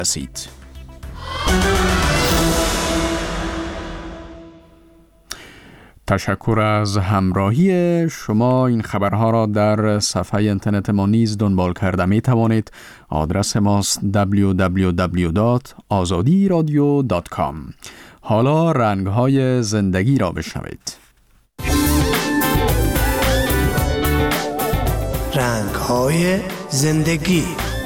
رسید. تشکر از همراهی شما. این خبرها را در صفحه اینترنت ما نیز دنبال کرده می توانید. آدرس ماست www.azadiradio.com. حالا رنگ‌های زندگی را بشنوید. رنگ‌های زندگی.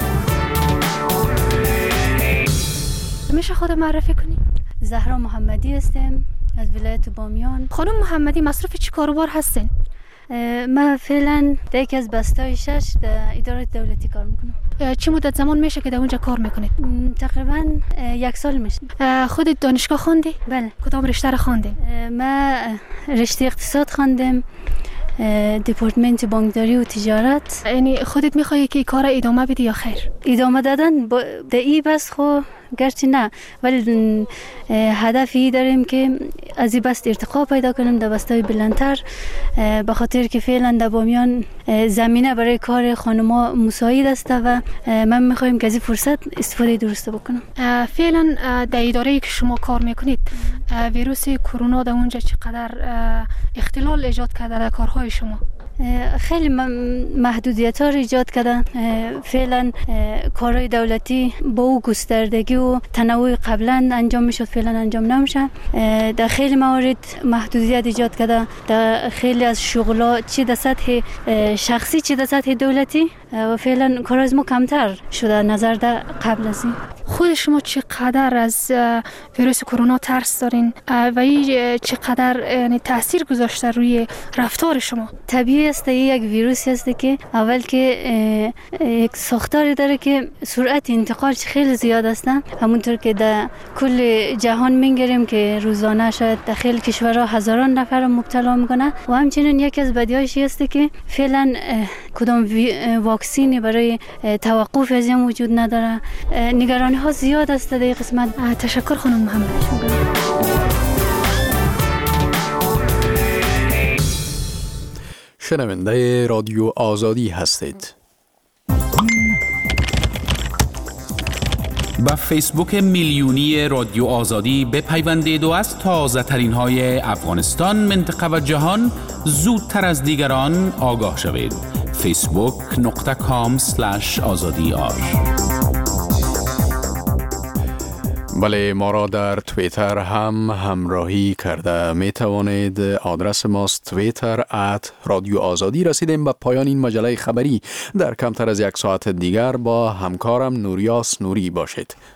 میشه خود معرفی کنی؟ زهرا محمدی هستم از ولایت بامیان. خانم محمدی مصروف چی کاروبار هستین؟ من فعلا در یکی از بسته‌های 6 در اداره دولتی کار میکنم. چه مدت زمان میشه که در اونجا کار میکنید؟ تقریبا 1 سال میشه. خودت دانشگاه خوندی؟ بله. کدام رشته را خوندی؟ من رشته اقتصاد خوندم، دپارتمنت بانکداری و تجارت. یعنی خودت میخوایی که این کار ادامه بدی یا خیر؟ ادامه دادن در این بس خو گرچه نه، ولی هدفی داریم که از این بست ارتقا پیدا کنیم در بسته‌های بلندتر، به خاطر که فعلا در بامیان زمینه برای کار خانم‌ها مساعد است و من میخوایم که از این فرصت استفاده درست بکنم. فعلا در اداره‌ای که شما کار میکنید ویروس کرونا در اونجا چقدر اختلال ایجاد کرده در کارهای شما؟ خیلی محدودیت‌ها را ایجاد کردن. فعلا کارهای دولتی با او گستردگی و تنوع قبلا انجام میشد فعلا انجام نمیشه. در خیلی موارد محدودیت ایجاد کرده. در خیلی از شغل‌ها چه در سطح شخصی چه در سطح دولتی و فعلا کار از ما کمتر شده نظر در قبل از این. خود شما چقدر از ویروس کرونا ترس دارین و این چقدر یعنی تاثیر گذاشته روی رفتار شما؟ طبیعی است یک ویروسی است که اول که یک ساختاری داره که سرعت انتقالش خیلی زیاد است، همونطور که در کل جهان میگیریم که روزانه شاید در خیلی کشورها هزاران نفر مبتلا میکنه و همچنین یکی از بدیهایش است که فعلا کدام واکسینی برای توقف از این وجود نداره. نگرانی ها زیاد است در این قسمت. تشکر خانم محمد. شنونده رادیو آزادی هستید. با فیسبوک میلیونی رادیو آزادی بپیوندید و از تازه ترین های افغانستان، منطقه و جهان زودتر از دیگران آگاه شوید. facebook.com/azadi. بله، ما را در توییتر هم همراهی کرده می توانید. آدرس ماست twitter@رادیو آزادی. رسیدیم به پایان این مجله خبری. در کمتر از 1 ساعت دیگر با همکارم نوریاس نوری باشید.